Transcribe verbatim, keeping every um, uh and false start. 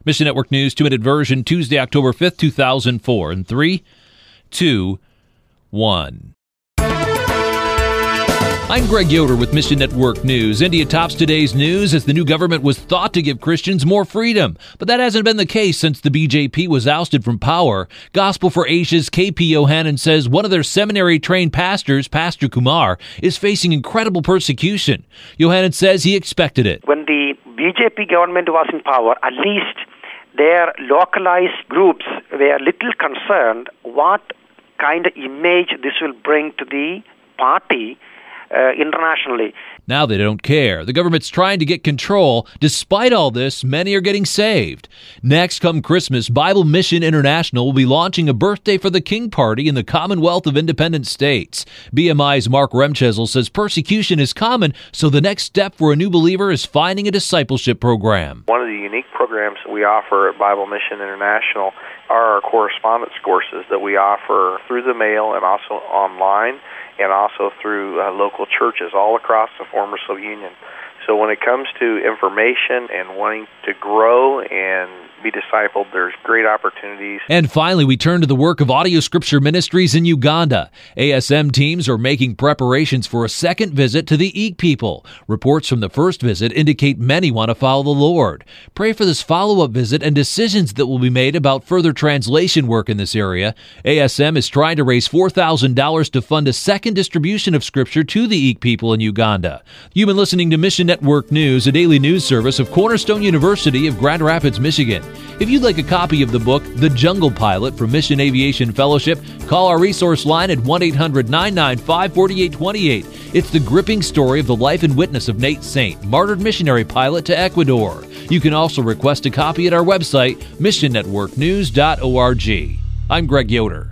Mission Network News, two-minute version, Tuesday, October fifth, two thousand four. In three, two, one. I'm Greg Yoder with Mission Network News. India tops today's news as the new government was thought to give Christians more freedom. But that hasn't been the case since the B J P was ousted from power. Gospel for Asia's K P Yohanan says one of their seminary-trained pastors, Pastor Kumar, is facing incredible persecution. Yohanan says he expected it. When the B J P government was in power, at least their localized groups were little concerned what kind of image this will bring to the party uh, internationally. Now they don't care. The government's trying to get control. Despite all this, many are getting saved. Next, come Christmas, Bible Mission International will be launching a Birthday for the King party in the Commonwealth of Independent States. B M I's Mark Remchesel says persecution is common, so the next step for a new believer is finding a discipleship program. One of the unique programs that we offer at Bible Mission International are our correspondence courses that we offer through the mail and also online, and also through uh, local churches all across the former Soviet Union. So when it comes to information and wanting to grow and be discipled, there's great opportunities. And finally, we turn to the work of Audio Scripture Ministries in Uganda. A S M teams are making preparations for a second visit to the Eek people. Reports from the first visit indicate many want to follow the Lord. Pray for this follow-up visit and decisions that will be made about further translation work in this area. A S M is trying to raise four thousand dollars to fund a second distribution of Scripture to the Eek people in Uganda. You've been listening to Mission Network News, a daily news service of Cornerstone University of Grand Rapids, Michigan. If you'd like a copy of the book, The Jungle Pilot from Mission Aviation Fellowship, call our resource line at one eight hundred nine nine five four eight two eight. It's the gripping story of the life and witness of Nate Saint, martyred missionary pilot to Ecuador. You can also request a copy at our website, mission network news dot org. I'm Greg Yoder.